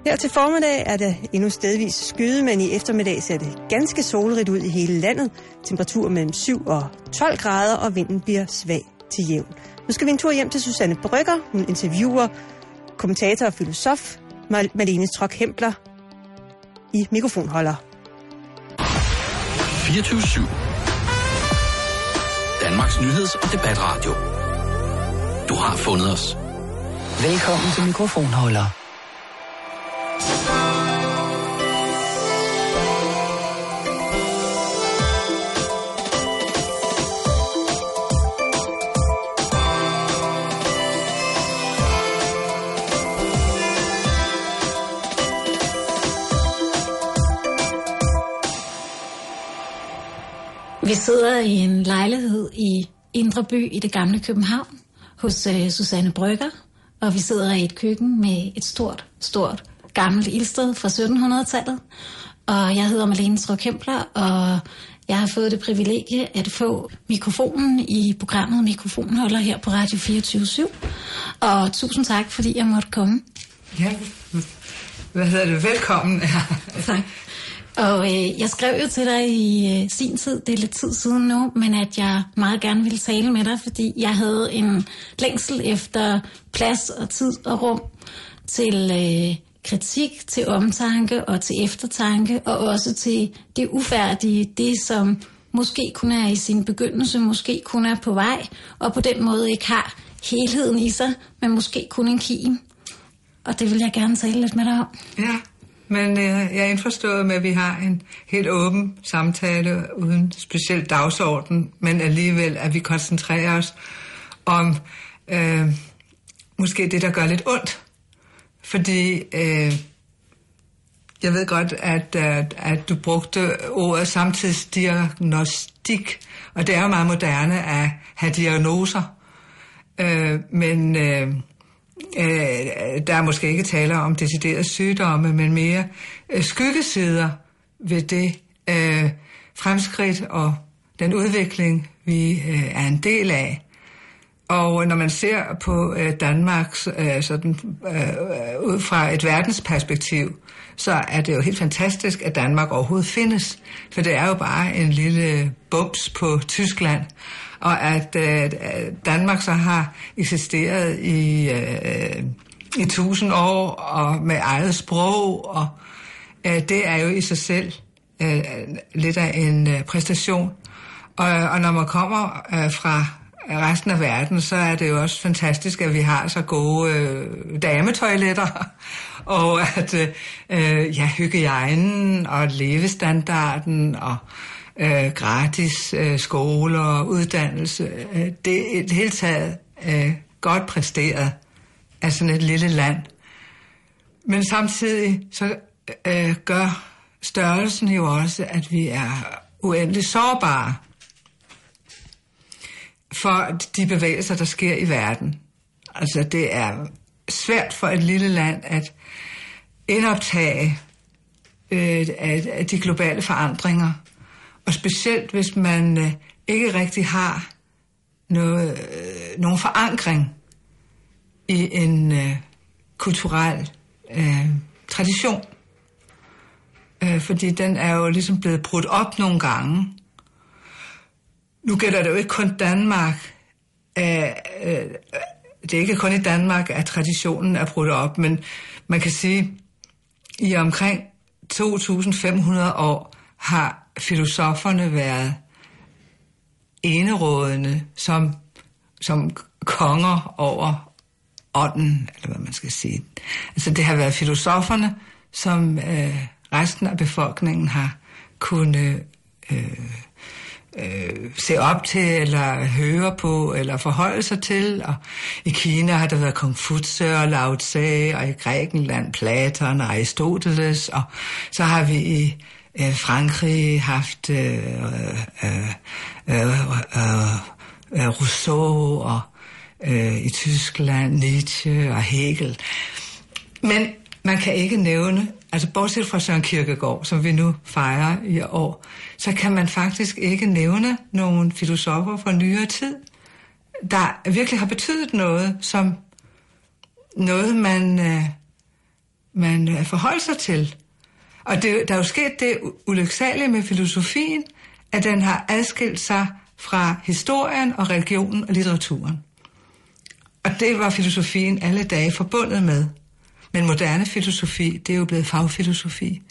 Her til formiddag er det endnu stedvis skyde, men i eftermiddag ser det ganske solrigt ud i hele landet. Temperatur mellem 7 og 12 grader, og vinden bliver svag til jævn. Nu skal vi en tur hjem til Susanne Brøgger. Hun interviewer kommentator og filosof Malene Trock-Hempler i mikrofonholder. 24/7. Danmarks nyheds- og debatradio. Du har fundet os. Velkommen til mikrofonholder. Vi sidder i en lejlighed i Indre By i det gamle København hos Susanne Brøgger, og vi sidder i et køkken med et stort gammelt ildsted fra 1700-tallet. Og jeg hedder Malene Trock-Hempler, og jeg har fået det privilegie at få mikrofonen i programmet Mikrofonholder her på Radio 24/7. Og tusind tak, fordi jeg måtte komme. Ja, velkommen. Tak. Og jeg skrev jo til dig i sin tid, det er lidt tid siden nu, men at jeg meget gerne ville tale med dig, fordi jeg havde en længsel efter plads og tid og rum til kritik, til omtanke og til eftertanke, og også til det ufærdige, det som måske kun er i sin begyndelse, måske kun er på vej, og på den måde ikke har helheden i sig, men måske kun en kim. Og det vil jeg gerne tale lidt med dig om. Ja. Men jeg er indforstået med, at vi har en helt åben samtale uden speciel dagsorden, men alligevel, at vi koncentrerer os om måske det, der gør lidt ondt. Fordi jeg ved godt, at du brugte ordet samtidsdiagnostik, og det er jo meget moderne at have diagnoser. Men der er måske ikke tale om deciderede sygdomme, men mere skyggesider ved det fremskridt og den udvikling, vi er en del af. Og når man ser på Danmark ud fra et verdensperspektiv, så er det jo helt fantastisk, at Danmark overhovedet findes. For det er jo bare en lille bums på Tyskland. Og at Danmark så har eksisteret i 1000 år og med eget sprog, og det er jo i sig selv lidt af en præstation. Og når man kommer fra resten af verden, så er det jo også fantastisk, at vi har så gode dametoiletter, og at hygiejnen og levestandarden og gratis skoler, uddannelse, det er i det hele taget godt præsteret af sådan et lille land. Men samtidig så gør størrelsen jo også, at vi er uendelig sårbare for de bevægelser, der sker i verden. Altså det er svært for et lille land at indoptage af de globale forandringer. Og specielt hvis man ikke rigtig har nogen forankring i en kulturel tradition. Fordi den er jo ligesom blevet brudt op nogle gange. Nu gælder det jo ikke kun Danmark. Det er ikke kun i Danmark, at traditionen er brudt op, men man kan sige, i omkring 2500 år har filosoferne været enerådende som konger over ånden, eller hvad man skal sige. Altså det har været filosoferne, som resten af befolkningen har kunnet se op til, eller høre på, eller forholde sig til. Og i Kina har der været Konfutse og Lao Tse, og i Grækenland Platon og Aristoteles, og så har vi i Frankrig haft Rousseau, og i Tyskland Nietzsche og Hegel. Men man kan ikke nævne, altså bortset fra Søren Kierkegaard, som vi nu fejrer i år, så kan man faktisk ikke nævne nogen filosofer fra nyere tid, der virkelig har betydet noget, som noget man man forholder sig til. Og der er jo sket det ulyksalige med filosofien, at den har adskilt sig fra historien og religionen og litteraturen. Og det var filosofien alle dage forbundet med. Men moderne filosofi, det er jo blevet fagfilosofi.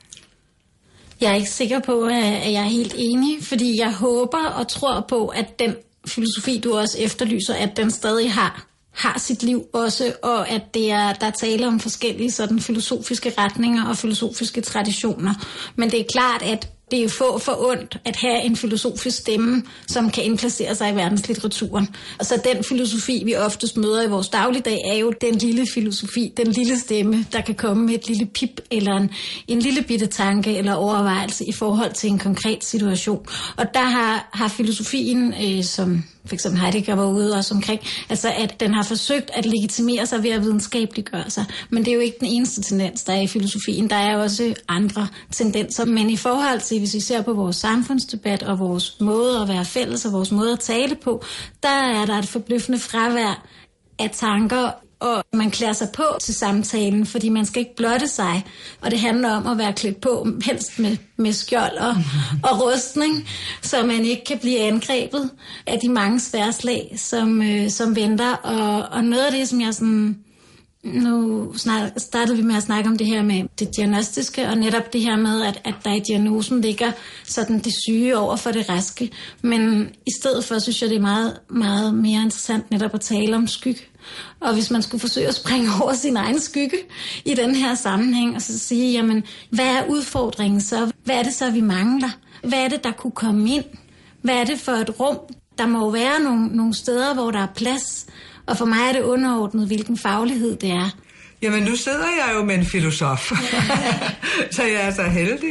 Jeg er ikke sikker på, at jeg er helt enig, fordi jeg håber og tror på, at den filosofi, du også efterlyser, at den stadig har sit liv også, og at der er tale om forskellige sådan filosofiske retninger og filosofiske traditioner. Men det er klart, at det er for ondt at have en filosofisk stemme, som kan indplacere sig i verdenslitteraturen. Og så den filosofi, vi oftest møder i vores dagligdag, er jo den lille filosofi, den lille stemme, der kan komme med et lille pip eller en lille bitte tanke eller overvejelse i forhold til en konkret situation. Og der har filosofien, som for eksempel Heidegger var ude også omkring, altså at den har forsøgt at legitimere sig ved at videnskabeliggøre sig. Men det er jo ikke den eneste tendens, der er i filosofien. Der er også andre tendenser. Men i forhold til, hvis vi ser på vores samfundsdebat og vores måde at være fælles og vores måde at tale på, der er der et forbløffende fravær af tanker, og man klæder sig på til samtalen, fordi man skal ikke blotte sig. Og det handler om at være klædt på, helst med skjold og rustning, så man ikke kan blive angrebet af de mange sværslag, som venter. Og noget af det, som jeg sådan... Nu startede vi med at snakke om det her med det diagnostiske, og netop det her med, at der i diagnosen ligger sådan det syge over for det raske. Men i stedet for, synes jeg, det er meget, meget mere interessant netop at tale om skygge. Og hvis man skulle forsøge at springe over sin egen skygge i den her sammenhæng, og så sige, jamen, hvad er udfordringen så? Hvad er det så, vi mangler? Hvad er det, der kunne komme ind? Hvad er det for et rum? Der må jo være nogle steder, hvor der er plads. Og for mig er det underordnet, hvilken faglighed det er. Jamen, nu sidder jeg jo med en filosof. Så jeg er så heldig,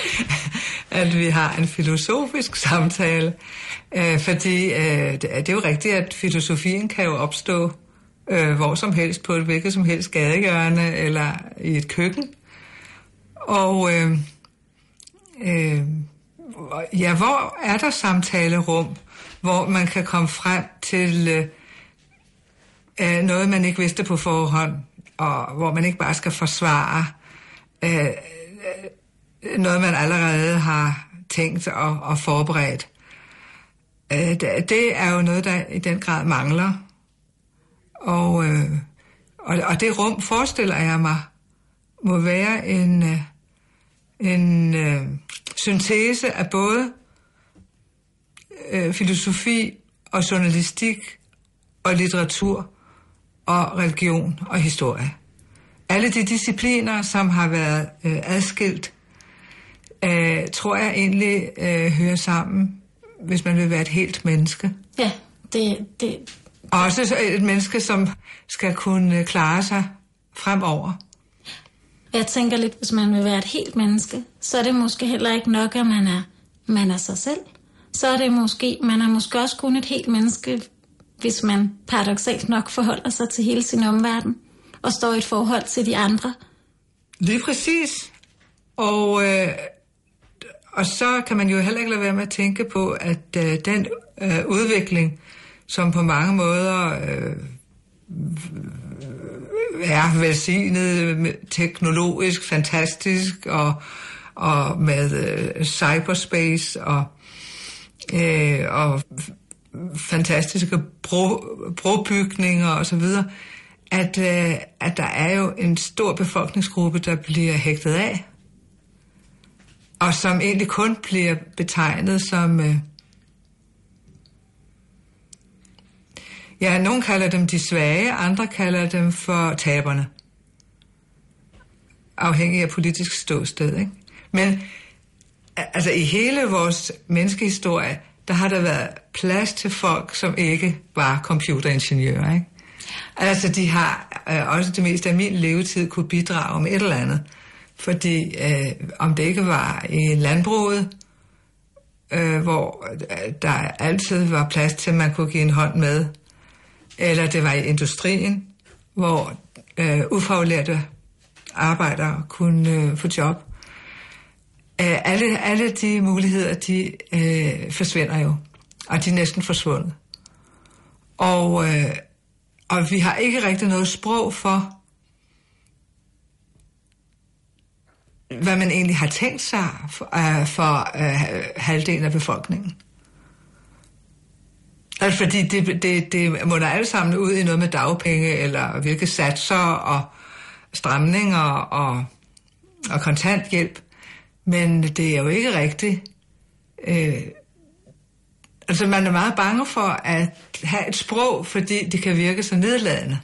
at vi har en filosofisk samtale. Fordi det er jo rigtigt, at filosofien kan jo opstå hvor som helst, på et hvilket som helst gadehjørne eller i et køkken. Og hvor er der samtalerum, hvor man kan komme frem til noget, man ikke vidste på forhånd, og hvor man ikke bare skal forsvare noget, man allerede har tænkt og forberedt. Det er jo noget, der i den grad mangler. Og det rum, forestiller jeg mig, må være en syntese af både filosofi og journalistik og litteratur og religion og historie. Alle de discipliner, som har været adskilt, tror jeg egentlig hører sammen, hvis man vil være et helt menneske. Ja, det. Også et menneske, som skal kunne klare sig fremover. Jeg tænker lidt, hvis man vil være et helt menneske, så er det måske heller ikke nok, at man er sig selv. Så er det måske, man er måske også kun et helt menneske, hvis man paradoksalt nok forholder sig til hele sin omverden og står i et forhold til de andre. Lige præcis. Og så kan man jo heller ikke lade være med at tænke på, at den udvikling, som på mange måder er velsignet teknologisk, fantastisk, og med cyberspace og fantastiske brobygninger og så videre, at der er jo en stor befolkningsgruppe, der bliver hægtet af, og som egentlig kun bliver betegnet som nogen kalder dem de svage, andre kalder dem for taberne. Afhængig af politisk ståsted, ikke? Men altså i hele vores menneskehistorie, der har der været plads til folk, som ikke var computeringeniører, ikke? Altså de har også det meste af min levetid kunne bidrage med et eller andet. Fordi om det ikke var i landbruget, hvor der altid var plads til, at man kunne give en hånd med, eller det var i industrien, hvor ufaglærte arbejdere kunne få job. Alle de muligheder, de forsvinder jo, og de er næsten forsvundet. Og vi har ikke rigtig noget sprog for, hvad man egentlig har tænkt sig for halvdelen af befolkningen. Altså fordi det må da alle sammen ud i noget med dagpenge, eller hvilke satser og stramninger og kontanthjælp. Men det er jo ikke rigtigt. Altså man er meget bange for at have et sprog, fordi det kan virke så nedladende.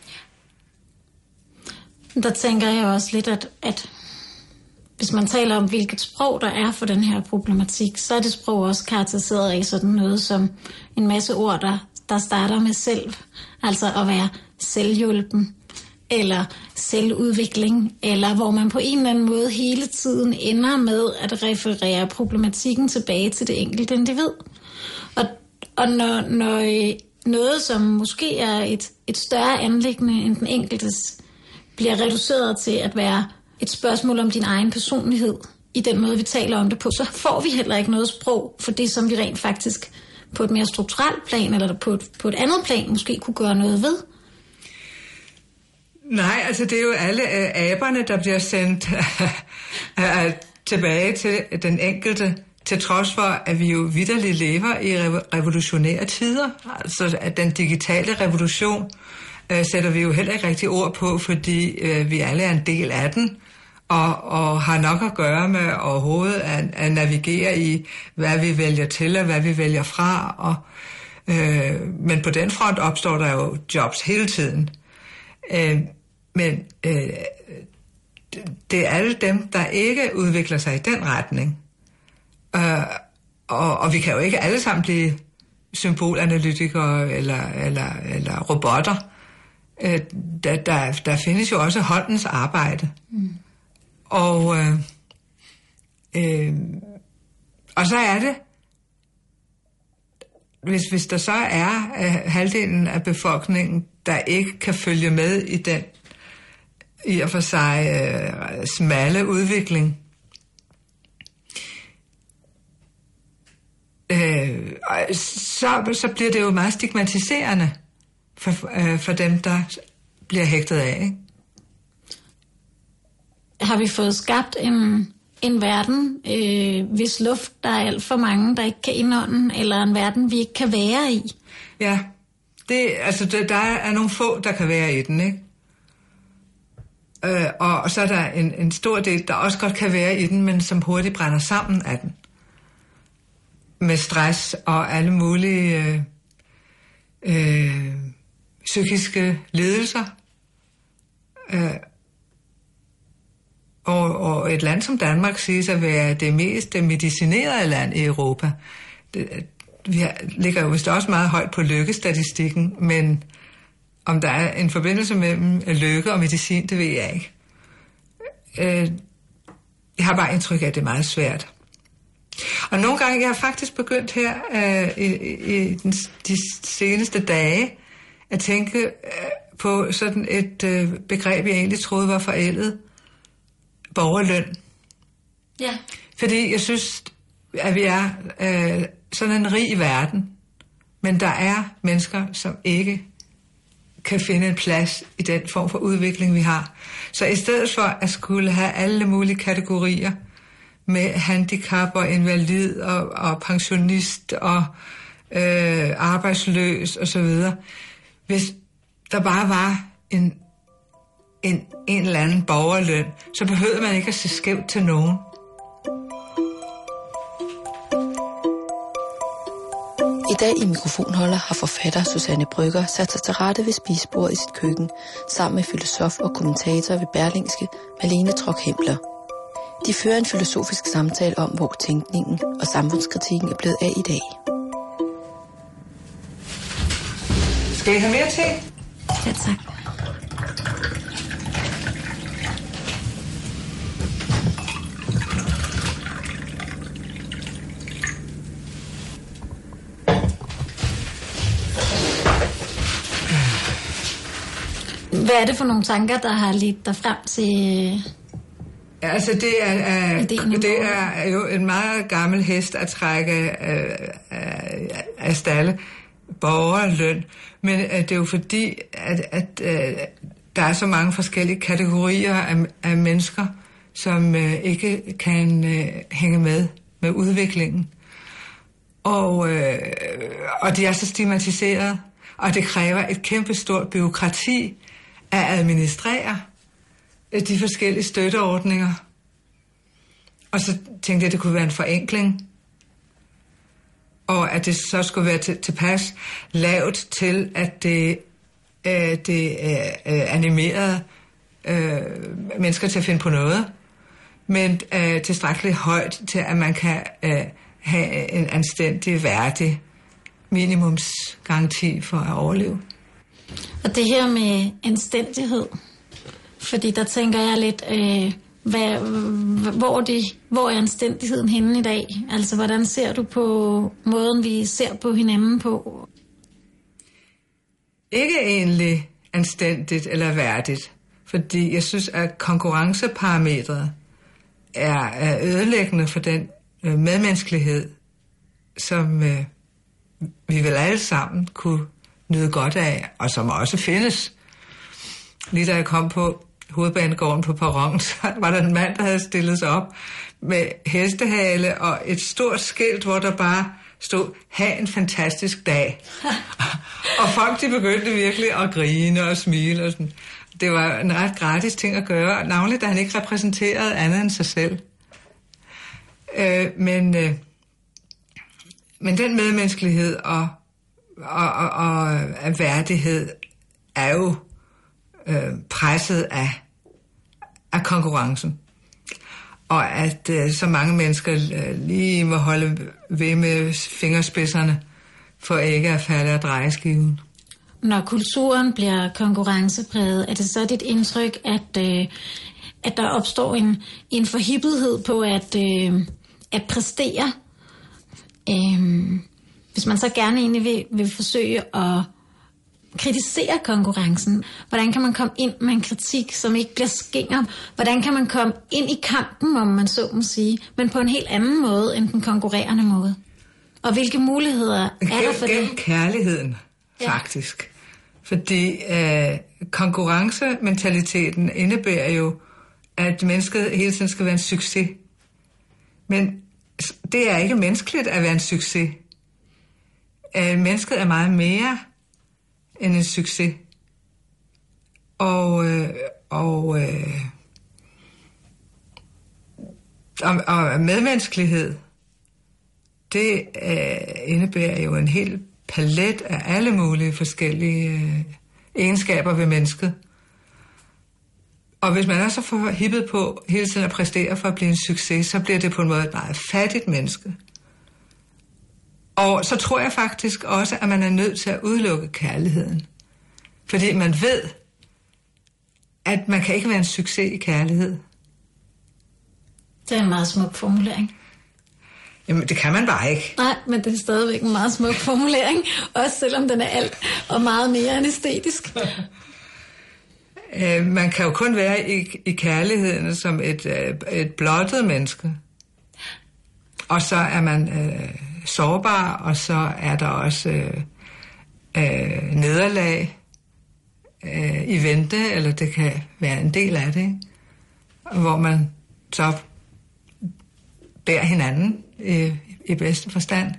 Der tænker jeg også lidt, at hvis man taler om, hvilket sprog der er for den her problematik, så er det sprog også karakteriseret af sådan noget som en masse ord, der starter med selv. Altså at være selvhjulpen, eller selvudvikling, eller hvor man på en eller anden måde hele tiden ender med at referere problematikken tilbage til det enkelte individ. Og når noget, som måske er et større anliggende end den enkeltes, bliver reduceret til at være et spørgsmål om din egen personlighed, i den måde, vi taler om det på, så får vi heller ikke noget sprog for det, som vi rent faktisk på et mere strukturelt plan, eller på et andet plan, måske kunne gøre noget ved. Nej, altså det er jo alle aberne, der bliver sendt tilbage til den enkelte, til trods for, at vi jo vitterligt lever i revolutionære tider. Altså at den digitale revolution sætter vi jo heller ikke rigtig ord på, fordi vi alle er en del af den, og har nok at gøre med overhovedet at navigere i, hvad vi vælger til og hvad vi vælger fra. Men på den front opstår der jo jobs hele tiden. Men det er alle dem, der ikke udvikler sig i den retning. Og vi kan jo ikke alle sammen blive symbolanalytikere eller robotter. Der findes jo også håndens arbejde. Og så er det, hvis der så er halvdelen af befolkningen, der ikke kan følge med i den i og for sig smalle udvikling, så bliver det jo meget stigmatiserende for dem, der bliver hægtet af, ikke? Har vi fået skabt en verden, hvis luft der er alt for mange, der ikke kan indånde, eller en verden, vi ikke kan være i? Ja, der er nogle få, der kan være i den, ikke? Og så er der en stor del, der også godt kan være i den, men som hurtigt brænder sammen af den. Med stress og alle mulige psykiske lidelser. Og et land som Danmark siges at være det mest medicinerede land i Europa. Vi ligger jo vist også meget højt på lykkestatistikken, men om der er en forbindelse mellem lykke og medicin, det ved jeg ikke. Jeg har bare indtryk af, at det er meget svært. Og nogle gange, jeg har faktisk begyndt her i de seneste dage at tænke på sådan et begreb, jeg egentlig troede var forældet. Borgerløn. Ja. Fordi jeg synes, at vi er sådan en rig verden, men der er mennesker, som ikke kan finde en plads i den form for udvikling, vi har. Så i stedet for at skulle have alle mulige kategorier med handicap og invalid og pensionist og arbejdsløs og så videre, hvis der bare var en eller anden borgerløn, så behøvede man ikke at se skævt til nogen. I dag i Mikrofonholder har forfatter Suzanne Brøgger sat sig til rette ved spisebordet i sit køkken, sammen med filosof og kommentator ved Berlingske, Malene Trock-Hempler. De fører en filosofisk samtale om, hvor tænkningen og samfundskritikken er blevet af i dag. Skal I have mere te? Ja, tak. Hvad er det for nogle tanker, der har ledt dig frem til? Altså det er jo en meget gammel hest at trække af stalle, borgerløn, men det er jo fordi, at der er så mange forskellige kategorier af mennesker, som ikke kan hænge med udviklingen. Og de er så stigmatiseret, og det kræver et kæmpestort bureaukrati at administrere de forskellige støtteordninger. Og så tænkte jeg, at det kunne være en forenkling, og at det så skulle være tilpas lavt til, at det animerede mennesker til at finde på noget, men tilstrækkeligt højt til, at man kan have en anstændig, værdig minimumsgaranti for at overleve. Og det her med anstændighed, fordi der tænker jeg lidt, hvor er anstændigheden henne i dag? Altså, hvordan ser du på måden, vi ser på hinanden på? Ikke egentlig anstændigt eller værdigt, fordi jeg synes, at konkurrenceparametret er ødelæggende for den medmenneskelighed, som vi vel alle sammen kunne nyde godt af, og som også findes. Lige da jeg kom på Hovedbanegården på perronen, så var der en mand, der havde stillet sig op med hestehale og et stort skilt, hvor der bare stod, ha' en fantastisk dag. Og folk, de begyndte virkelig at grine og smile og sådan. Det var en ret gratis ting at gøre, navnlig da han ikke repræsenterede andet end sig selv. Men den medmenneskelighed og værdighed er jo presset af konkurrencen. Og at så mange mennesker lige må holde ved med fingerspidserne for ikke at falde af drejeskiven. Når kulturen bliver konkurrencepræget, er det så dit indtryk, at der opstår en forhippethed på at præstere? Hvis man så gerne egentlig vil forsøge at kritisere konkurrencen, hvordan kan man komme ind med en kritik, som ikke bliver skinger? Hvordan kan man komme ind i kampen, om man så må sige, men på en helt anden måde end den konkurrerende måde? Og hvilke muligheder er der for det? Gennem kærligheden, faktisk. Fordi konkurrencementaliteten indebærer jo, at mennesket hele tiden skal være en succes. Men det er ikke menneskeligt at være en succes. Mennesket er meget mere end en succes. Og medmenneskelighed, det indebærer jo en hel palet af alle mulige forskellige egenskaber ved mennesket. Og hvis man er så forhippet på hele tiden at præstere for at blive en succes, så bliver det på en måde et meget fattigt menneske. Og så tror jeg faktisk også, at man er nødt til at udelukke kærligheden. Fordi man ved, at man kan ikke være en succes i kærlighed. Det er en meget smuk formulering. Jamen, det kan man bare ikke. Nej, men det er stadigvæk en meget smuk formulering, også selvom den er alt og meget mere end æstetisk. Man kan jo kun være i kærligheden som et blottet menneske. Og så er man sårbar, og så er der også nederlag i vente, eller det kan være en del af det, ikke? Hvor man så bærer hinanden i bedste forstand.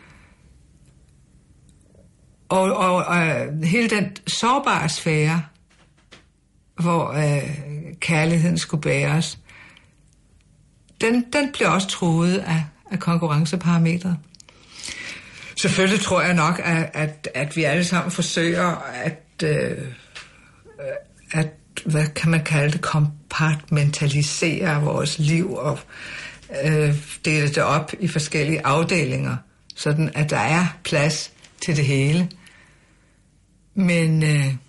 Og hele den sårbare sfære, hvor kærligheden skulle bæres, den bliver også truet af konkurrenceparametret. Selvfølgelig tror jeg nok, at vi alle sammen forsøger at hvad kan man kalde det, kompartmentalisere vores liv og dele det op i forskellige afdelinger, sådan at der er plads til det hele. Men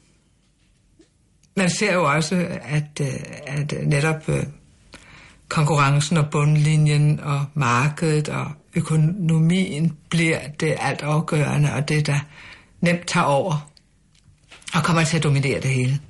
man ser jo også, at netop konkurrencen og bundlinjen og markedet og økonomien bliver det alt afgørende, og det, der nemt tager over og kommer til at dominere det hele.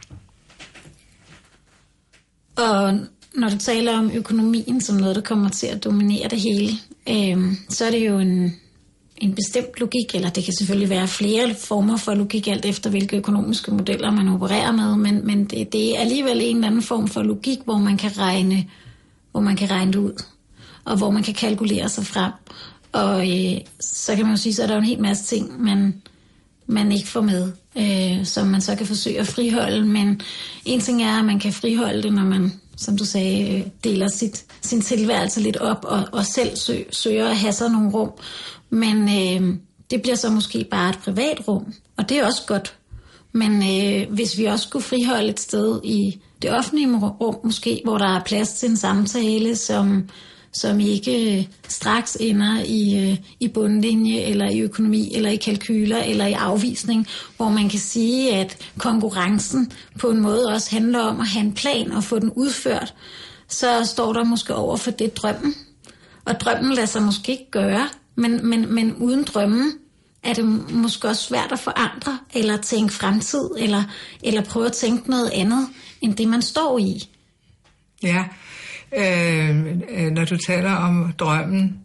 Og når du taler om økonomien som noget, der kommer til at dominere det hele, så er det jo en bestemt logik, eller det kan selvfølgelig være flere former for logik, alt efter hvilke økonomiske modeller man opererer med, men det er alligevel en eller anden form for logik, hvor man kan regne hvor man kan regne det ud, og hvor man kan kalkulere sig frem. Og så kan man jo sige, så er der jo en hel masse ting, man ikke får med, som man så kan forsøge at friholde. Men en ting er, at man kan friholde det, når man, som du sagde, deler sin tilværelse lidt op, og selv søger at have sig nogle rum. Men det bliver så måske bare et privat rum, og det er også godt. Men hvis vi også skulle friholde et sted i det offentlige rum, måske, hvor der er plads til en samtale, som ikke straks ender i bundlinje, eller i økonomi, eller i kalkyler, eller i afvisning, hvor man kan sige, at konkurrencen på en måde også handler om at have en plan og få den udført, så står der måske over for det drømmen. Og drømmen lader sig måske ikke gøre, men uden drømmen er det måske også svært at forandre, eller tænke fremtid, eller prøve at tænke noget andet, end det man står i. Ja, når du taler om drømmen,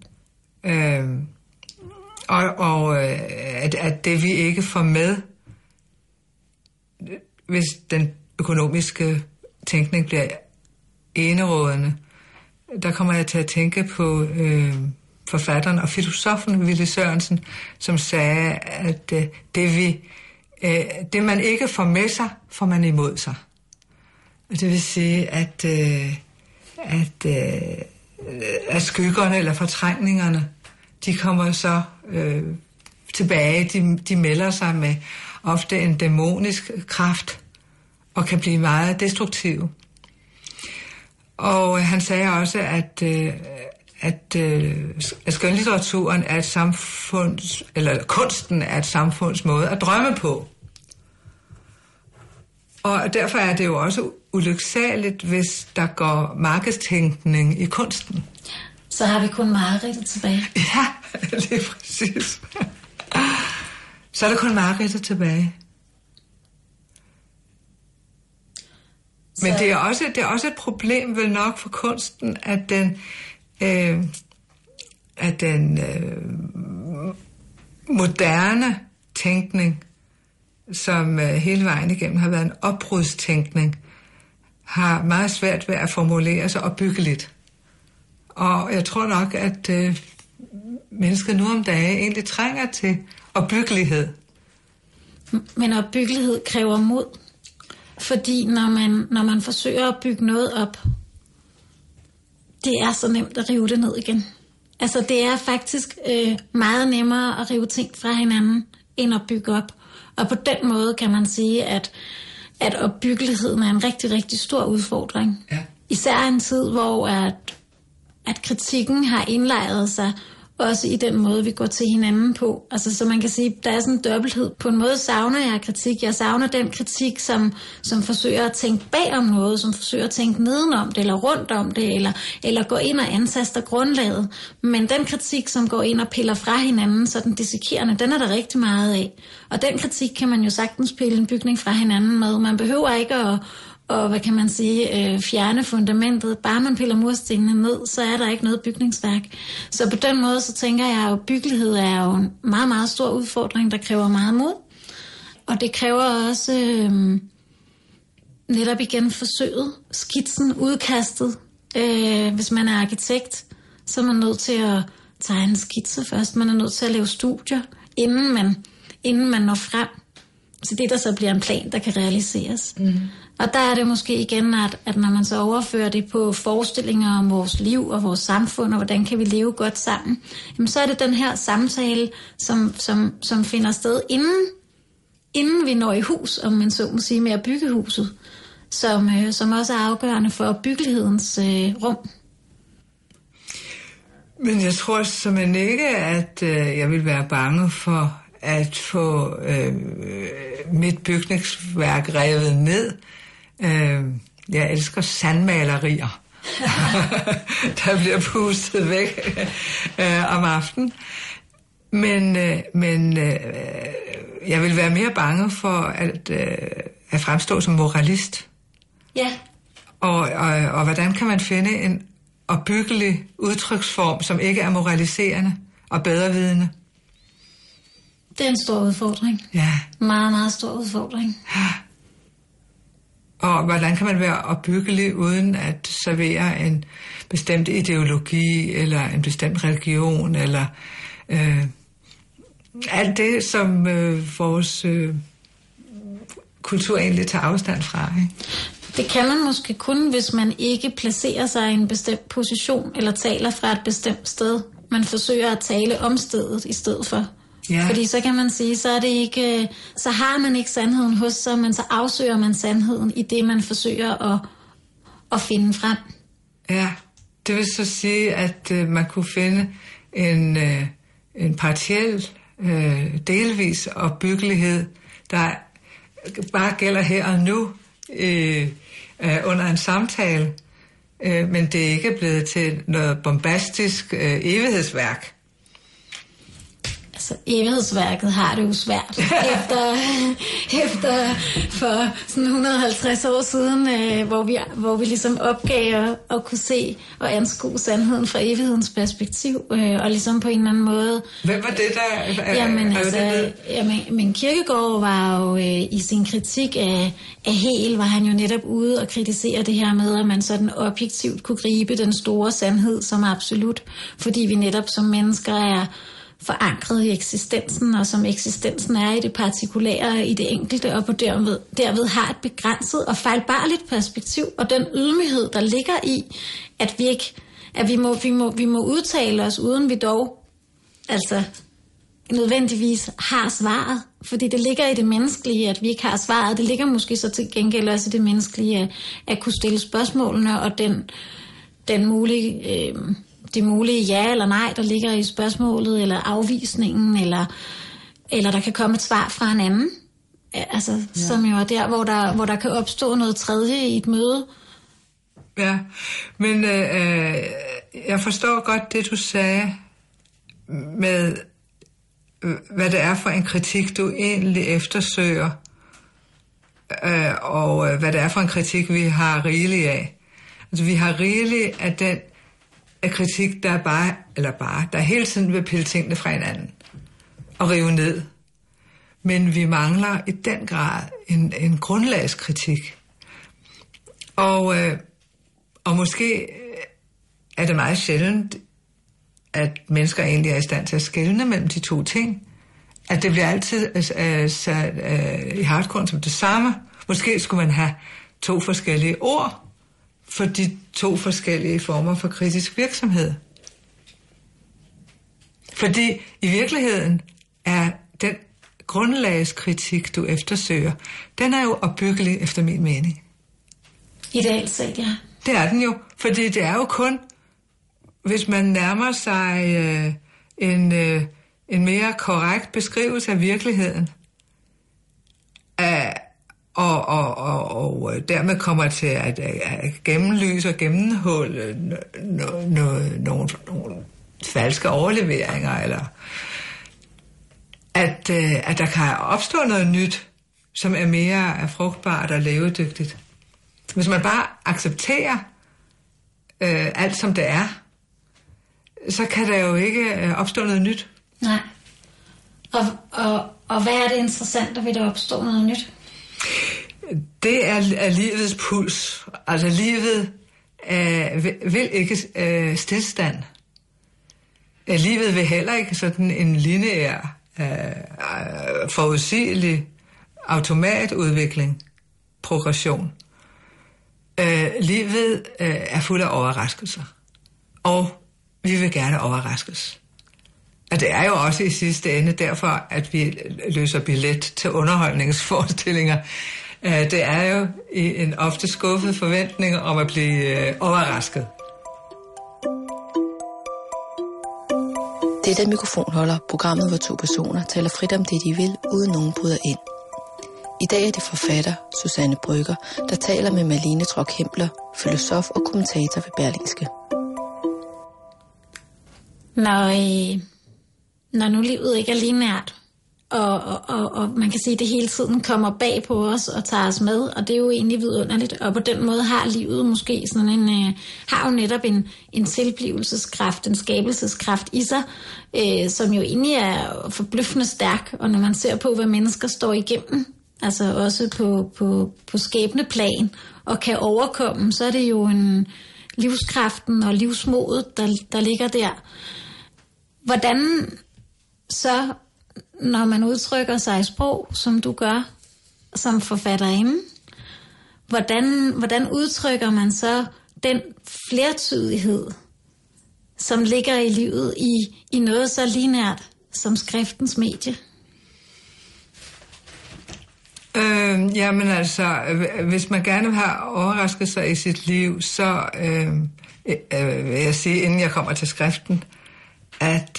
at det vi ikke får med, hvis den økonomiske tænkning bliver enerådende, der kommer jeg til at tænke på forfatteren og filosofen Villy Sørensen, som sagde, at det man ikke får med sig, får man imod sig. Det vil sige, at skyggerne eller fortrængningerne, de kommer så tilbage, de melder sig med ofte en dæmonisk kraft og kan blive meget destruktive. Og han sagde også, at skønlitteraturen er et samfunds, eller kunsten er et samfunds måde at drømme på. Og derfor er det jo også ulyksaligt, hvis der går markedstænkning i kunsten. Så har vi kun mareridtet tilbage. Ja, lige præcis. Så er der kun mareridtet tilbage. Men det er også et problem vel nok for kunsten, at den moderne tænkning, som hele vejen igennem har været en opbrudstænkning, har meget svært ved at formulere sig opbyggeligt. Og jeg tror nok, at mennesket nu om dagen egentlig trænger til opbyggelighed. Men opbyggelighed kræver mod. Fordi når man forsøger at bygge noget op, det er så nemt at rive det ned igen. Altså det er faktisk meget nemmere at rive ting fra hinanden, end at bygge op. Og på den måde kan man sige, at opbyggeligheden er en rigtig, rigtig stor udfordring. Ja. Især en tid, hvor at kritikken har indlejret sig også i den måde, vi går til hinanden på. Altså, så man kan sige, der er sådan en dobbelthed. På en måde savner jeg kritik. Jeg savner den kritik, som forsøger at tænke bag om noget, som forsøger at tænke nedenom det, eller rundt om det, eller går ind og antaster grundlaget. Men den kritik, som går ind og piller fra hinanden, så den dissekerende, den er der rigtig meget af. Og den kritik kan man jo sagtens pille en bygning fra hinanden med. Man behøver ikke og hvad kan man sige, fjerne fundamentet. Bare man piller murstenene ned, så er der ikke noget bygningsværk. Så på den måde, så tænker jeg jo, at byggelighed er jo en meget, meget stor udfordring, der kræver meget mod. Og det kræver også netop igen forsøget, skitsen, udkastet. Hvis man er arkitekt, så er man nødt til at tegne en skitse først. Man er nødt til at lave studier, inden man når frem til det, der så bliver en plan, der kan realiseres. Mm. Og der er det måske igen, at når man så overfører det på forestillinger om vores liv og vores samfund, og hvordan kan vi leve godt sammen, jamen så er det den her samtale, som finder sted, inden vi når i hus, om man så må sige, med at bygge huset, som også er afgørende for byggelighedens rum. Men jeg tror simpelthen ikke, at jeg vil være bange for at få mit bygningsværk revet ned. Jeg elsker sandmalerier, der bliver pustet væk om aftenen. Men jeg vil være mere bange for at fremstå som moralist. Ja. Og hvordan kan man finde en opbyggelig udtryksform, som ikke er moraliserende og bedrevidende? Det er en stor udfordring. Ja. Meget, meget stor udfordring. Og hvordan kan man være opbyggelig uden at servere en bestemt ideologi, eller en bestemt religion, eller alt det, som vores kultur egentlig tager afstand fra, ikke? Det kan man måske kun, hvis man ikke placerer sig i en bestemt position, eller taler fra et bestemt sted. Man forsøger at tale om stedet i stedet for. Ja. Fordi så kan man sige, så er det ikke, så har man ikke sandheden hos sig, men så afsøger man sandheden i det, man forsøger at finde frem. Ja, det vil så sige, at man kunne finde en partiel, delvis opbyggelighed, der bare gælder her og nu under en samtale, men det er ikke blevet til noget bombastisk evighedsværk. Altså, evighedsværket har det jo svært efter for sådan 150 år siden, hvor vi ligesom opgav at kunne se og anskue sandheden fra evighedens perspektiv, og ligesom på en eller anden måde. Hvem var det, der? Men Kierkegaard var jo i sin kritik af Hegel, var han jo netop ude og kritisere det her med, at man sådan objektivt kunne gribe den store sandhed som absolut, fordi vi netop som mennesker er forankret i eksistensen, og som eksistensen er i det partikulære, i det enkelte, og på derved har et begrænset og fejlbarligt perspektiv, og den ydmyghed, der ligger i, at vi må udtale os, uden vi dog altså nødvendigvis har svaret, fordi det ligger i det menneskelige, at vi ikke har svaret. Det ligger måske så til gengæld også i det menneskelige, at kunne stille spørgsmålene, og den mulige det mulige ja eller nej, der ligger i spørgsmålet, eller afvisningen, eller der kan komme et svar fra en anden. Altså, ja. Som jo er der, hvor der kan opstå noget tredje i et møde. Ja, men jeg forstår godt det, du sagde med, hvad det er for en kritik, du egentlig eftersøger, og hvad det er for en kritik, vi har rigeligt af. Altså, vi har rigeligt af den kritik, der hele tiden vil pille tingene fra hinanden og rive ned. Men vi mangler i den grad en grundlagskritik. Og måske er det meget sjældent, at mennesker egentlig er i stand til at skelne mellem de to ting. At det bliver altid sat i hardcore som det samme. Måske skulle man have to forskellige ord for de to forskellige former for kritisk virksomhed. Fordi i virkeligheden er den grundlagskritik, du eftersøger, den er jo opbyggelig efter min mening. Ideelt set, ja. Det er den jo, fordi det er jo kun, hvis man nærmer sig en mere korrekt beskrivelse af virkeligheden, og dermed kommer til at gennemlyse og gennemhulle nogle falske overleveringer, eller at der kan opstå noget nyt, som er mere frugtbart og levedygtigt. Hvis man bare accepterer alt som det er, så kan der jo ikke opstå noget nyt. Nej. Og hvad er det interessante ved, der opstår noget nyt? Det er livets puls. Altså livet vil ikke stillstand. Livet vil heller ikke sådan en lineær, forudsigelig automatudvikling, progression. Livet er fuld af overraskelser. Og vi vil gerne overraskes. Og det er jo også i sidste ende derfor, at vi løser billet til underholdningsforestillinger. Det er jo en ofte skuffet forventning om at blive overrasket. Det er Den Mikrofonholder, programmet, hvor to personer taler frit om det, de vil, uden nogen bryder ind. I dag er det forfatter Susanne Brøgger, der taler med Malene Trock Hempler, filosof og kommentator ved Berlingske. Når nu livet ikke er lineært, og man kan sige, at det hele tiden kommer bag på os og tager os med, og det er jo egentlig vidunderligt, og på den måde har livet måske sådan har jo netop en tilblivelseskraft, en skabelseskraft i sig, som jo egentlig er forbløffende stærk, og når man ser på, hvad mennesker står igennem, altså også på skæbneplan, og kan overkomme, så er det jo en livskraften og livsmodet, der ligger der. Hvordan så, når man udtrykker sig i sprog, som du gør som forfatterinde, hvordan udtrykker man så den flertydighed, som ligger i livet i noget så linært som skriftens medie? Jamen altså, hvis man gerne vil have overrasket sig i sit liv, så vil jeg sige, inden jeg kommer til skriften, at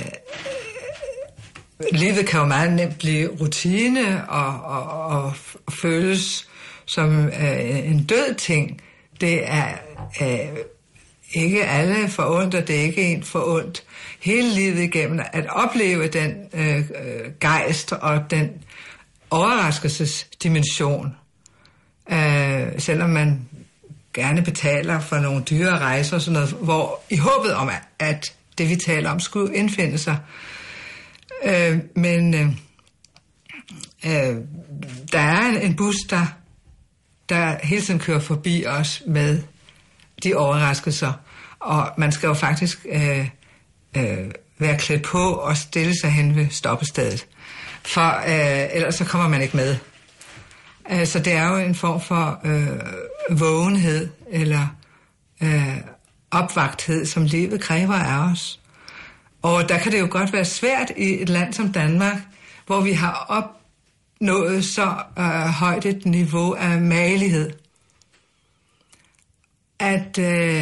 livet kan jo meget nemt blive rutine og føles som en død ting. Det er ikke alle forundt, og det er ikke en forundt hele livet igennem at opleve den gejst og den overraskelsesdimension. Selvom man gerne betaler for nogle dyre rejser og sådan noget, hvor i håbet om, at det vi taler om skulle indfinde sig. Men der er en bus, der hele tiden kører forbi os med de overraskelser, og man skal jo faktisk være klædt på og stille sig hen ved stoppestedet, for ellers så kommer man ikke med. Så det er jo en form for vågenhed eller opvagthed, som livet kræver af os. Og der kan det jo godt være svært i et land som Danmark, hvor vi har opnået så højt et niveau af magelighed, at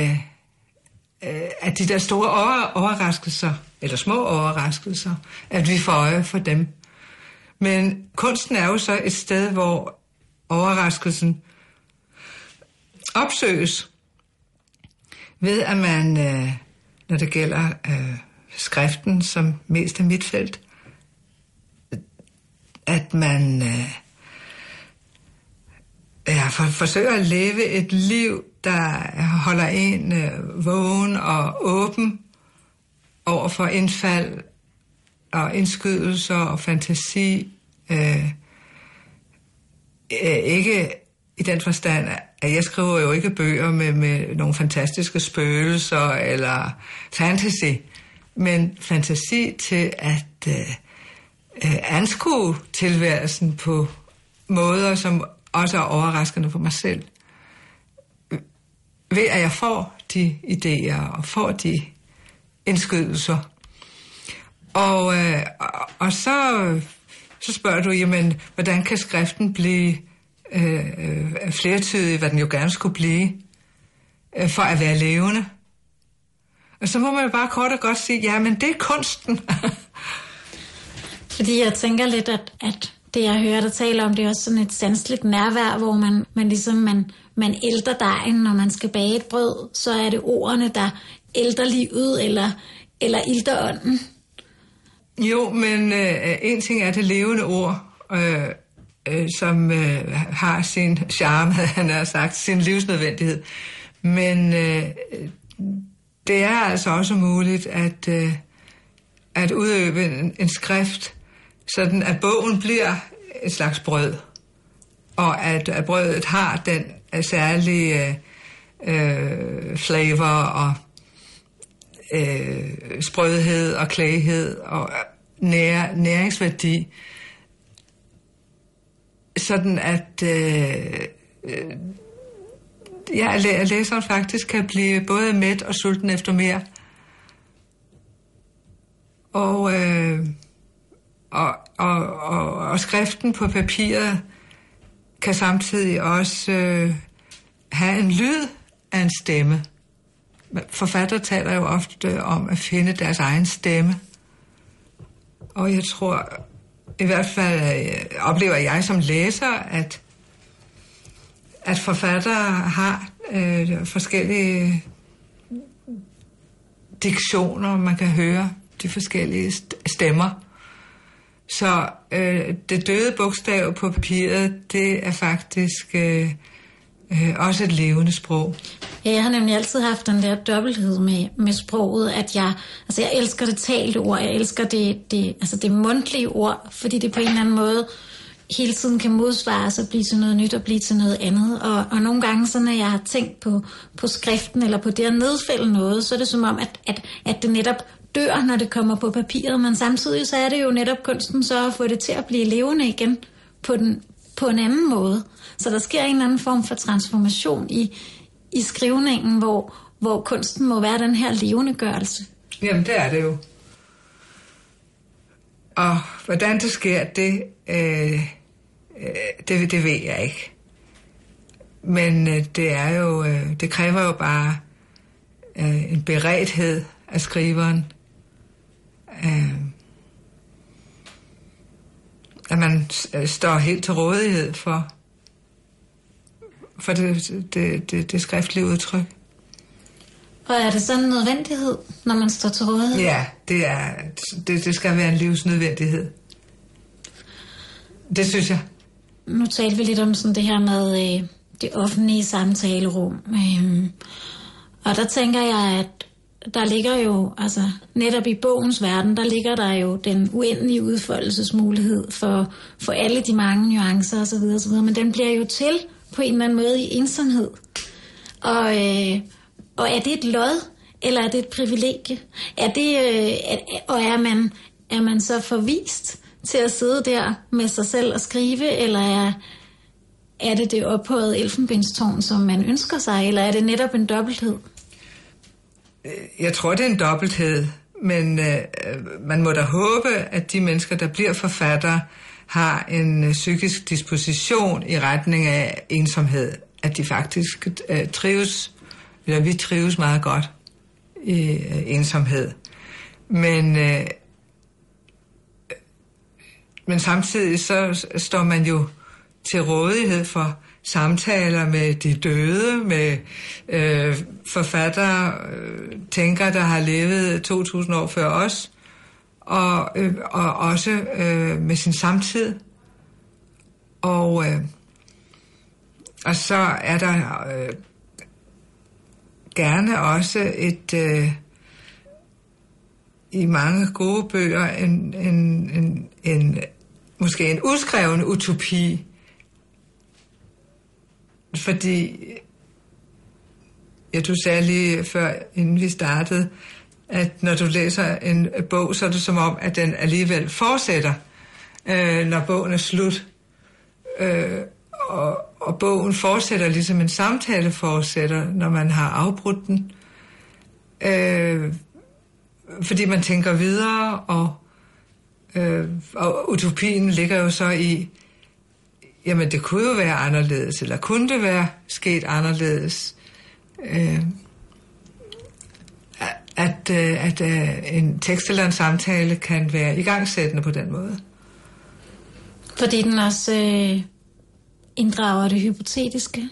de der store overraskelser, eller små overraskelser, at vi får øje for dem. Men kunsten er jo så et sted, hvor overraskelsen opsøges, ved at man, når det gælder skriften, som mest er mit felt, at man forsøger at leve et liv, der holder en vågen og åben over for indfald og indskydelser og fantasi. Ikke i den forstand, at jeg skriver jo ikke bøger med nogle fantastiske spøgelser eller fantasy, men fantasi til at anskue tilværelsen på måder, som også er overraskende for mig selv. Ved at jeg får de idéer og får de indskydelser. Og så spørger du, jamen, hvordan kan skriften blive flertydig, hvad den jo gerne skulle blive, for at være levende? Og så må man jo bare kort og godt sige, ja, men det er kunsten. Fordi jeg tænker lidt, at det jeg hører dig tale om, det er også sådan et sanseligt nærvær, hvor man ligesom man ælter dejen, når man skal bage et brød, så er det ordene, der ælter livet eller ilter ånden. Jo, men en ting er det levende ord, som har sin charme, han har sagt, sin livsnødvendighed. Men det er altså også muligt at udøve en skrift, sådan at bogen bliver et slags brød, og at brødet har den særlige flavor og sprødhed og klæghed og næringsværdi, sådan at læseren faktisk kan blive både mæt og sulten efter mere. Og skriften på papiret kan samtidig også have en lyd af en stemme. Forfattere taler jo ofte om at finde deres egen stemme. Og jeg tror, i hvert fald oplever jeg som læser, at forfattere har forskellige diktioner, man kan høre de forskellige stemmer. Så det døde bogstav på papiret, det er faktisk også et levende sprog. Ja, jeg har nemlig altid haft den der dobbelthed med sproget, at jeg elsker det talte ord, jeg elsker det mundtlige ord, fordi det på en eller anden måde hele tiden kan modsvares og blive til noget nyt og blive til noget andet. Og nogle gange, så når jeg har tænkt på skriften eller på det at nedfælde noget, så er det som om, at det netop dør, når det kommer på papiret. Men samtidig så er det jo netop kunsten så at få det til at blive levende igen på en anden måde. Så der sker en eller anden form for transformation i skrivningen, hvor kunsten må være den her levendegørelse. Jamen, det er det jo. Og hvordan det sker, det ved jeg ikke. Men det er jo, det kræver jo bare en beredthed af skriveren. At man står helt til rådighed for det skriftlige udtryk. Og er det sådan en nødvendighed, når man står til rådighed? Ja, det skal være en livsnødvendighed. Det synes jeg. Nu talte vi lidt om sådan det her med det offentlige samtalerum. Og der tænker jeg, at der ligger jo, altså netop i bogens verden, der ligger der jo den uendelige udfoldelsesmulighed for alle de mange nuancer osv. Men den bliver jo til på en eller anden måde i ensomhed. Og er det et lod, eller er det et privilegie? Og er man så forvist til at sidde der med sig selv og skrive, eller er det ophøjede elfenbenstårn, som man ønsker sig, eller er det netop en dobbelthed? Jeg tror, det er en dobbelthed, men man må da håbe, at de mennesker, der bliver forfattere, har en psykisk disposition i retning af ensomhed, at de faktisk trives, eller vi trives meget godt i ensomhed. Men samtidig så står man jo til rådighed for samtaler med de døde, med forfattere, tænkere, der har levet 2000 år før os, og også med sin samtid. Og så er der gerne også i mange gode bøger måske en udskreven utopi, fordi du sagde lige før, inden vi startede, at når du læser en bog, så er det som om, at den alligevel fortsætter, når bogen er slut. Og bogen fortsætter ligesom en samtale fortsætter, når man har afbrudt den. Fordi man tænker videre, og utopien ligger jo så i, jamen det kunne jo være anderledes, eller kunne det være sket anderledes, at en tekst eller en samtale kan være igangsættende på den måde. Fordi den også inddrager det hypotetiske?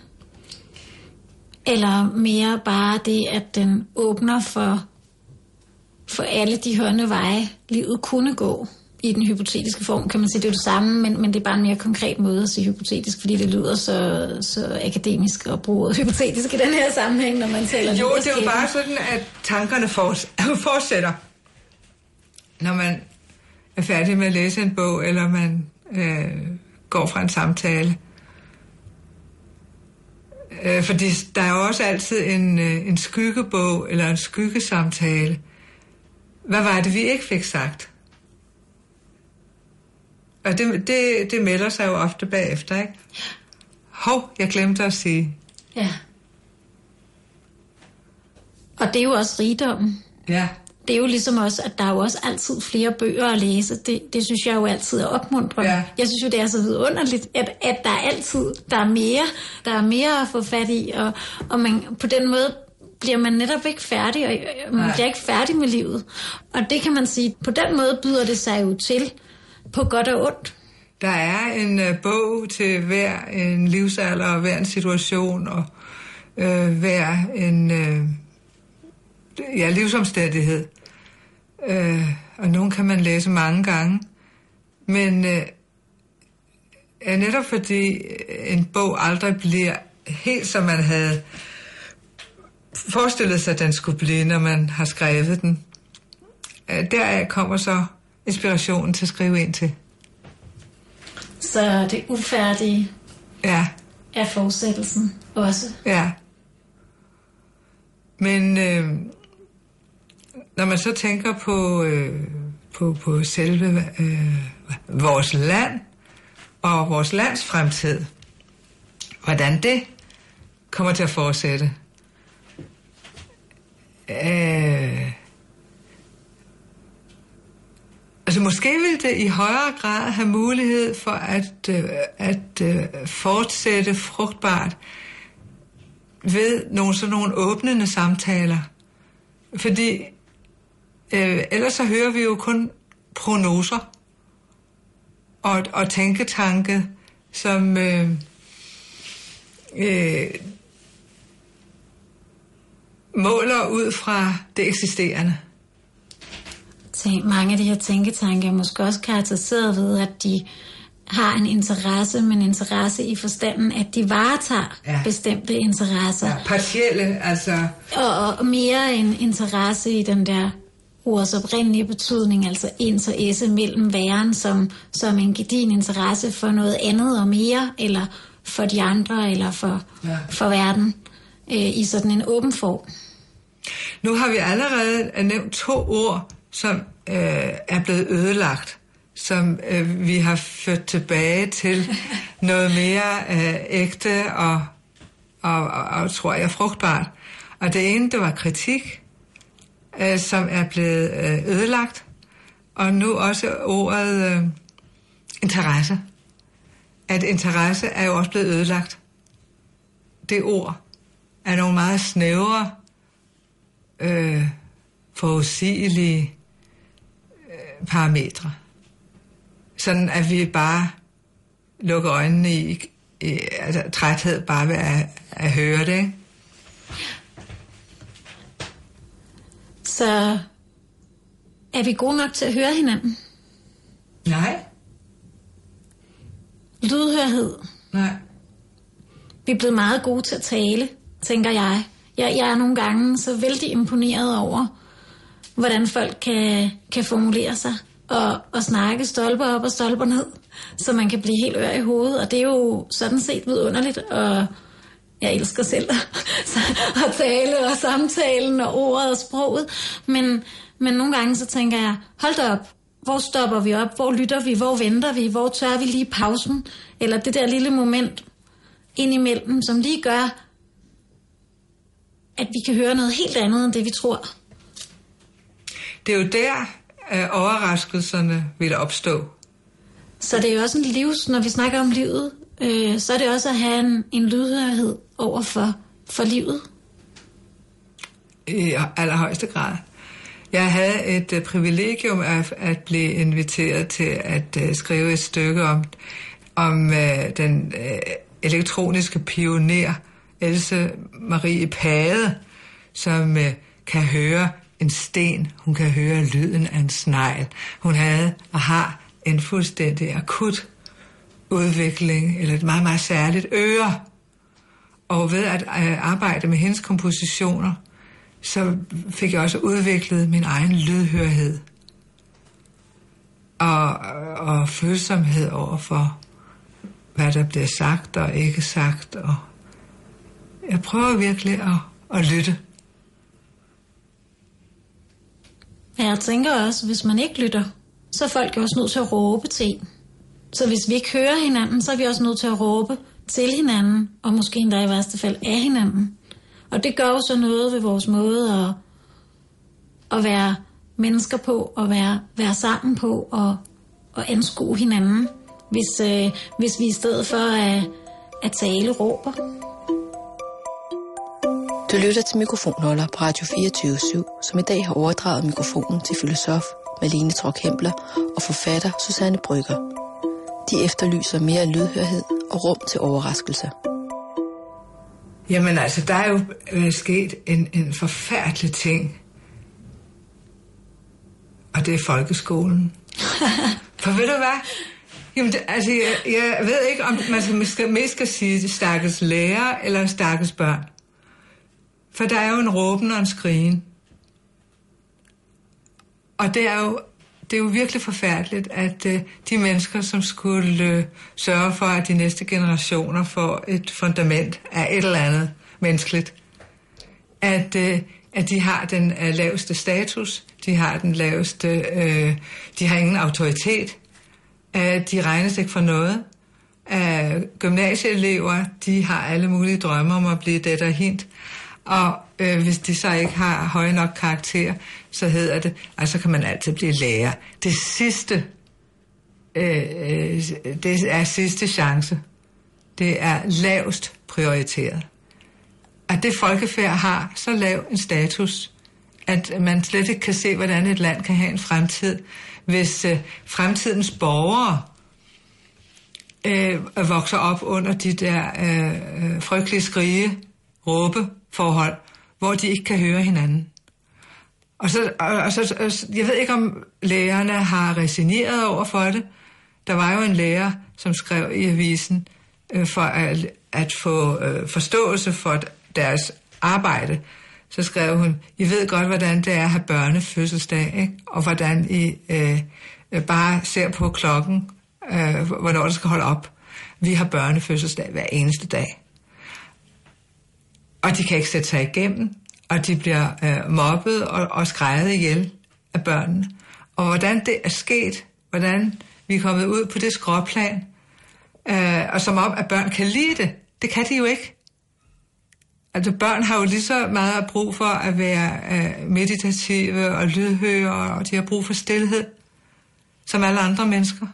Eller mere bare det, at den åbner for alle de hørende veje, livet kunne gå i den hypotetiske form, kan man sige. Det er jo det samme, men det er bare en mere konkret måde at sige hypotetisk, fordi det lyder så akademisk at bruge hypotetisk i den her sammenhæng, når man taler. Jo, det er jo bare sådan, at tankerne fortsætter, når man er færdig med at læse en bog, eller man går fra en samtale. Fordi der er jo også altid en skyggebog, eller en skyggesamtale. Hvad var det, vi ikke fik sagt? Og det melder sig jo ofte bagefter, ikke? Ja. Hov, jeg glemte at sige. Ja. Og det er jo også rigdommen. Ja. Det er jo ligesom også, at der er jo også altid flere bøger at læse. Det synes jeg jo altid er opmuntrende. Ja. Jeg synes jo, det er så vidunderligt, at der er mere at få fat i. Og man, på den måde bliver man netop ikke færdig, og man bliver ikke færdig med livet. Og det kan man sige, på den måde byder det sig jo til, på godt og ondt. Der er en bog til hver en livsalder og hver en situation og hver en livsomstændighed. Og nogle kan man læse mange gange. Men netop fordi en bog aldrig bliver helt som man havde forestillet sig, at den skulle blive, når man har skrevet den. Deraf kommer så inspirationen til at skrive ind til. Så det ufærdige er fortsættelsen også. Ja. Men når man så tænker på selve vores land og vores lands fremtid, hvordan det kommer til at fortsætte. Altså måske vil det i højere grad have mulighed for at fortsætte frugtbart ved nogle åbnende samtaler. Fordi ellers så hører vi jo kun prognoser og tænketanke, som måler ud fra det eksisterende. Mange af de her tænketanke er måske også karakteriseret ved, at de har en interesse, men interesse i forstanden, at de varetager bestemte interesser. Ja, partielle, altså. Og mere en interesse i den der ords oprindelige betydning, altså interesse mellem væren som en gedigen interesse for noget andet og mere, eller for de andre, eller for verden, i sådan en åben form. Nu har vi allerede nævnt 2 ord, som er blevet ødelagt, som vi har ført tilbage til noget mere ægte og tror jeg frugtbart. Og det ene, det var kritik, som er blevet ødelagt, og nu også ordet interesse. At interesse er jo også blevet ødelagt. Det ord er nogle meget snævre, forudsigelige parametre. Sådan at vi bare lukker øjnene i altså træthed bare ved at høre det, ikke? Så er vi gode nok til at høre hinanden? Nej. Lydhørhed? Nej. Vi er blevet meget gode til at tale, tænker jeg. Jeg er nogle gange så vældig imponeret over, hvordan folk kan formulere sig og snakke stolper op og stolper ned, så man kan blive helt ør i hovedet. Og det er jo sådan set vidunderligt, og jeg elsker selv at tale og samtalen og ordet og sproget. Men nogle gange så tænker jeg, hold da op, hvor stopper vi op? Hvor lytter vi? Hvor venter vi? Hvor tør vi lige pausen? Eller det der lille moment indimellem, som lige gør, at vi kan høre noget helt andet end det, vi tror. Det er jo der, overraskelserne vil opstå. Så det er jo også en når vi snakker om livet, så er det også at have en lydhørhed over for livet. I allerhøjeste grad. Jeg havde et privilegium at blive inviteret til at skrive et stykke om den elektroniske pioner Else Marie Pade, som kan høre en sten, hun kan høre lyden af en snegl. Hun havde og har en fuldstændig akut udvikling, eller et meget, meget særligt øre. Og ved at arbejde med hendes kompositioner, så fik jeg også udviklet min egen lydhørhed. Og følsomhed over for, hvad der bliver sagt og ikke sagt. Og jeg prøver virkelig at lytte. Jeg tænker også, hvis man ikke lytter, så er folk jo også nødt til at råbe til en. Så hvis vi ikke hører hinanden, så er vi også nødt til at råbe til hinanden, og måske endda i værste fald af hinanden. Og det gør jo så noget ved vores måde at være mennesker på, og være sammen på, og anskue hinanden, hvis vi i stedet for at tale råber. Du lytter til Mikrofonholder på Radio 24/7, som i dag har overdraget mikrofonen til filosof Malene Trock Hempler og forfatter Suzanne Brøgger. De efterlyser mere lydhørhed og rum til overraskelser. Jamen altså, der er jo sket en forfærdelig ting. Og det er folkeskolen. For ved du hvad? Jamen, altså, jeg ved ikke, om man skal sige stakkels lærer eller stakkels børn. For der er jo en råben og en skrigen. Og det er jo det er jo virkelig forfærdeligt, at de mennesker, som skulle sørge for, at de næste generationer får et fundament af et eller andet menneskeligt, at de har den laveste status, de har den laveste, de har ingen autoritet, de regnes ikke for noget. Gymnasieelever, de har alle mulige drømme om at blive det og hint, og hvis de så ikke har høje nok karakter, så hedder det, så kan man altid blive lærer. Det er sidste chance. Det er lavest prioriteret. At det folkefærd har så lav en status, at man slet ikke kan se, hvordan et land kan have en fremtid, hvis fremtidens borgere vokser op under de der frygtelige råbeforhold, hvor de ikke kan høre hinanden. Og så, jeg ved ikke, om lærerne har resigneret over for det. Der var jo en lærer, som skrev i avisen, for at få forståelse for deres arbejde, så skrev hun, I ved godt, hvordan det er at have børnefødselsdag, ikke? Og hvordan I bare ser på klokken, hvornår det skal holde op. Vi har børnefødselsdag hver eneste dag. Og de kan ikke sætte sig igennem, og de bliver mobbet og skreget ihjel af børnene. Og hvordan det er sket, hvordan vi er kommet ud på det skråplan, og som om, at børn kan lide det kan de jo ikke. Altså børn har jo lige så meget brug for at være meditative og lydhøre, og de har brug for stilhed, som alle andre mennesker.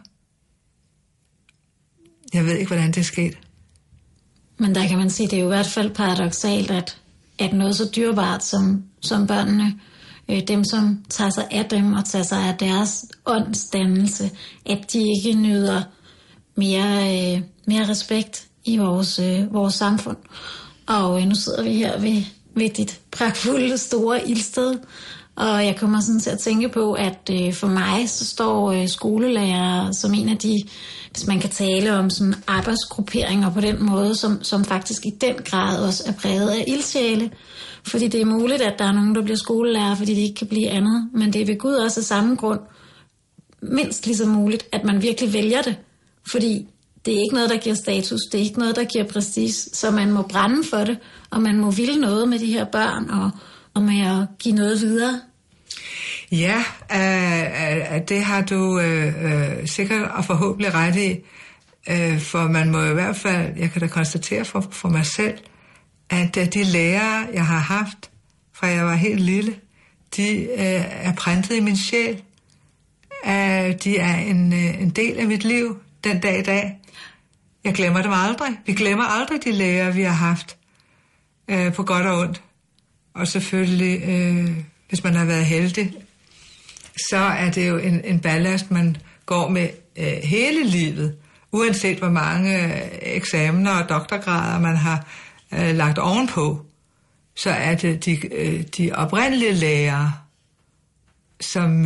Jeg ved ikke, hvordan det er sket. Men der kan man sige, det er jo i hvert fald paradoksalt, at noget så dyrebart som børnene, dem som tager sig af dem og tager sig af deres åndsdannelse, at de ikke nyder mere respekt i vores samfund. Og nu sidder vi her ved dit pragtfulde store ildsted, og jeg kommer sådan til at tænke på, at for mig så står skolelærer som en af de, hvis man kan tale om sådan arbejdsgrupperinger på den måde, som faktisk i den grad også er præget af ildsjæle. Fordi det er muligt, at der er nogen, der bliver skolelærer, fordi de ikke kan blive andet. Men det er ved Gud også af samme grund mindst lige så muligt, at man virkelig vælger det. Fordi det er ikke noget, der giver status, det er ikke noget, der giver prestige, så man må brænde for det, og man må ville noget med de her børn, og med at give noget videre. Ja, det har du sikkert og forhåbentlig ret i, for man må i hvert fald, jeg kan da konstatere for mig selv, at de lærere, jeg har haft, fra jeg var helt lille, de er printet i min sjæl. De er en del af mit liv den dag i dag. Jeg glemmer dem aldrig. Vi glemmer aldrig de lærere, vi har haft, på godt og ondt. Og selvfølgelig, hvis man har været heldig, så er det jo en ballast, man går med hele livet, uanset hvor mange eksamener og doktorgrader man har lagt ovenpå, så er det de oprindelige lærere, som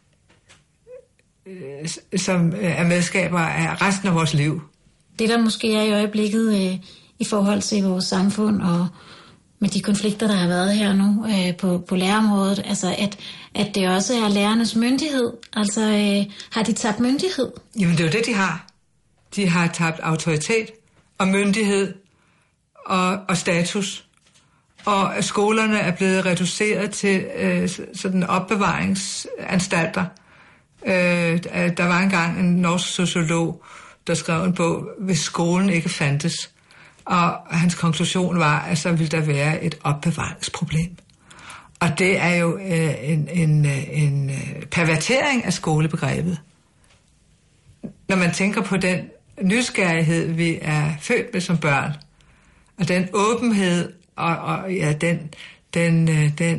er medskaber af resten af vores liv. Det der måske er i øjeblikket i forhold til vores samfund og med de konflikter, der har været her nu på lærerområdet, altså at det også er lærernes myndighed. Altså har de tabt myndighed? Jamen det er jo det, de har. De har tabt autoritet og myndighed og status. Og skolerne er blevet reduceret til sådan opbevaringsanstalter. Der var engang en norsk sociolog, der skrev en bog, hvis skolen ikke fandtes. Og hans konklusion var, at så ville der være et opbevaringsproblem. Og det er jo en pervertering af skolebegrebet. Når man tænker på den nysgerrighed, vi er født med som børn, og den åbenhed og ja, den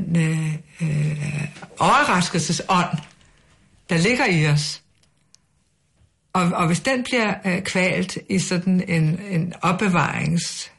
overraskelsesånd, der ligger i os. Og hvis den bliver kvalt i sådan en opbevarings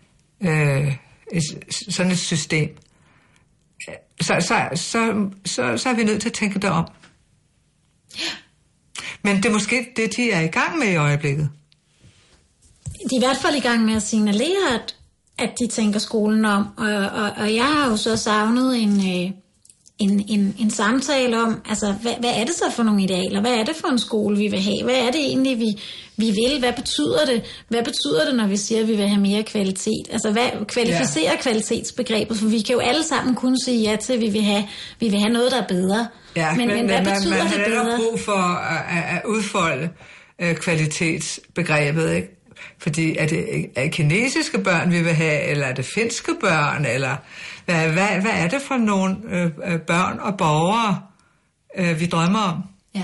sådan et system, så er vi nødt til at tænke derom. Ja. Men det er måske det, de er i gang med i øjeblikket. De er i hvert fald i gang med at signalere, at de tænker skolen om. Og jeg har jo så savnet en samtale om, altså hvad er det så for nogle idealer? Hvad er det for en skole, vi vil have? Hvad er det egentlig, vi vil? Hvad betyder det? Hvad betyder det, når vi siger, at vi vil have mere kvalitet? Altså hvad kvalificerer kvalitetsbegrebet? For vi kan jo alle sammen kun sige ja til, at vi vil have noget, der er bedre. Ja, men hvad betyder man det bedre? Man har brug for at udfolde kvalitetsbegrebet, ikke? Fordi er det kinesiske børn, vi vil have, eller er det finske børn, eller hvad er det for nogle børn og borgere, vi drømmer om? Ja.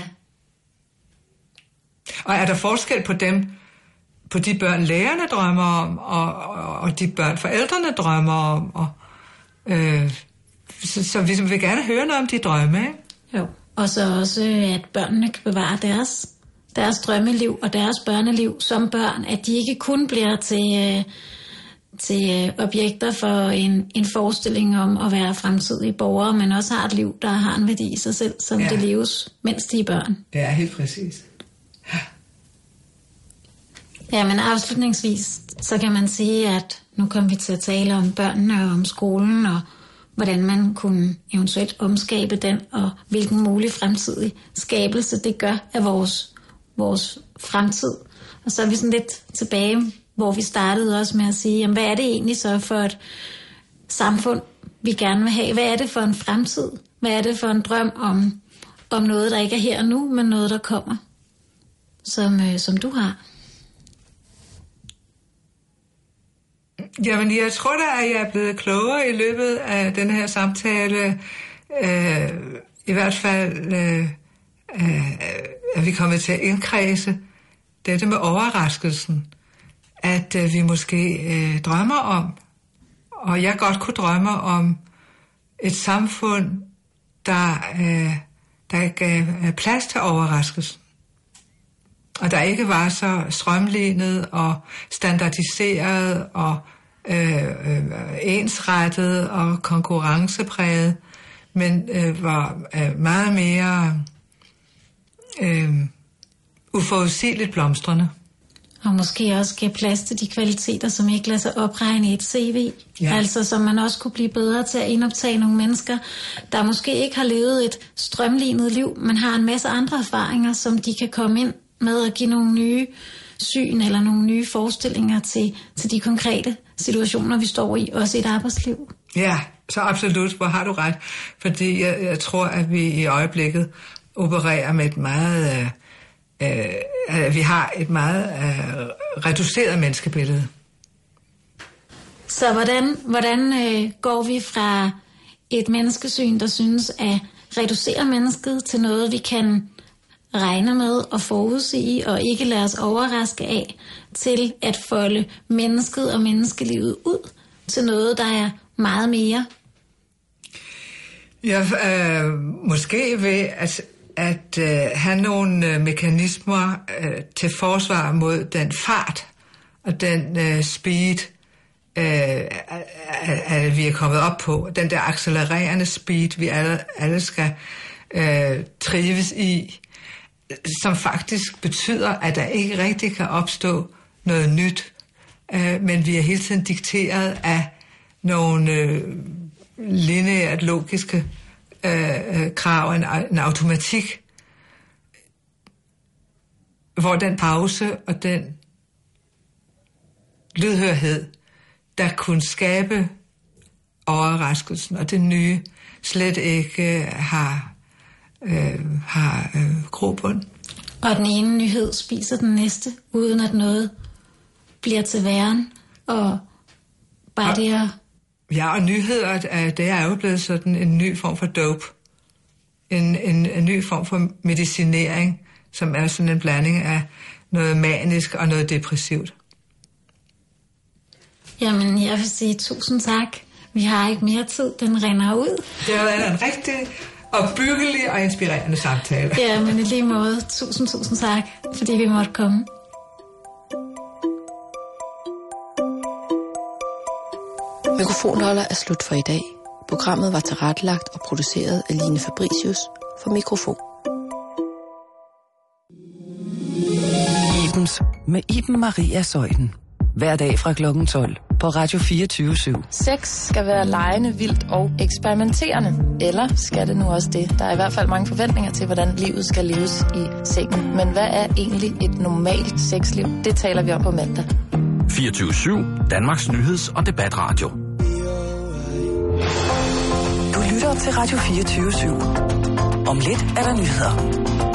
Og er der forskel på dem, på de børn, lærerne drømmer om, og de børn, forældrene drømmer om? Så vi vil gerne høre noget om de drømme, ikke? Jo, og så også, at børnene kan bevare deres drømmeliv og deres børneliv som børn, at de ikke kun bliver til objekter for en forestilling om at være fremtidige borgere, men også har et liv, der har en værdi i sig selv, som det leves, mens de er børn. Ja, helt præcis. Ja, men afslutningsvis, så kan man sige, at nu kommer vi til at tale om børnene og om skolen, og hvordan man kunne eventuelt omskabe den, og hvilken mulig fremtidig skabelse det gør af vores fremtid. Og så er vi sådan lidt tilbage, hvor vi startede også med at sige, jamen, hvad er det egentlig så for et samfund, vi gerne vil have? Hvad er det for en fremtid? Hvad er det for en drøm om noget, der ikke er her nu, men noget, der kommer, som du har? Jamen, jeg tror da, at jeg er blevet klogere i løbet af den her samtale. I hvert fald er vi kommet til at indkredse dette med overraskelsen, at vi måske drømmer om, og jeg godt kunne drømme om et samfund, der gav plads til overraskelsen. Og der ikke var så strømlignet og standardiseret og ensrettet og konkurrencepræget, men var meget mere uforudsigeligt blomstrende. Og måske også give plads til de kvaliteter, som ikke lader sig opregne i et CV. Ja. Altså, så man også kunne blive bedre til at indoptage nogle mennesker, der måske ikke har levet et strømlignet liv, men har en masse andre erfaringer, som de kan komme ind med at give nogle nye syn eller nogle nye forestillinger til de konkrete situationer, vi står i, også i et arbejdsliv. Ja, så absolut, hvor har du ret. Fordi jeg tror, at vi i øjeblikket opererer med et meget... vi har et meget reduceret menneskebillede. Så hvordan går vi fra et menneskesyn, der synes at reducere mennesket, til noget, vi kan regne med og forudsige og ikke lade os overraske af, til at folde mennesket og menneskelivet ud til noget, der er meget mere? Ja, måske ved at have nogle mekanismer til forsvar mod den fart og den speed, at vi er kommet op på. Den der accelererende speed, vi alle skal trives i, som faktisk betyder, at der ikke rigtig kan opstå noget nyt, men vi er hele tiden dikteret af nogle lineært logiske krav, en automatik, hvor den pause og den lydhørhed, der kunne skabe overraskelsen og det nye, slet ikke har grobund. Og den ene nyhed spiser den næste, uden at noget bliver til væren, og bare det at... Ja, og nyheder, det er jo blevet sådan en ny form for dope. En ny form for medicinering, som er sådan en blanding af noget manisk og noget depressivt. Jamen, jeg vil sige 1000 tak. Vi har ikke mere tid, den rinder ud. Det har været en rigtig opbyggelig og inspirerende samtale. Ja, men i lige måde, 1000 tak, fordi vi måtte komme. Mikrofonholder er slut for i dag. Programmet var tilrettelagt og produceret af Line Fabricius for Mikrofon. Ibens med Iben Maria Zeuthen. Hver dag fra klokken 12 på Radio 24/7. Sex skal være legende, vildt og eksperimenterende. Eller skal det nu også det? Der er i hvert fald mange forventninger til, hvordan livet skal leves i sengen. Men hvad er egentlig et normalt sexliv? Det taler vi om på mandag. 24/7, Danmarks nyheds- og debatradio. Du lytter til Radio 24/7. Om lidt er der nyheder.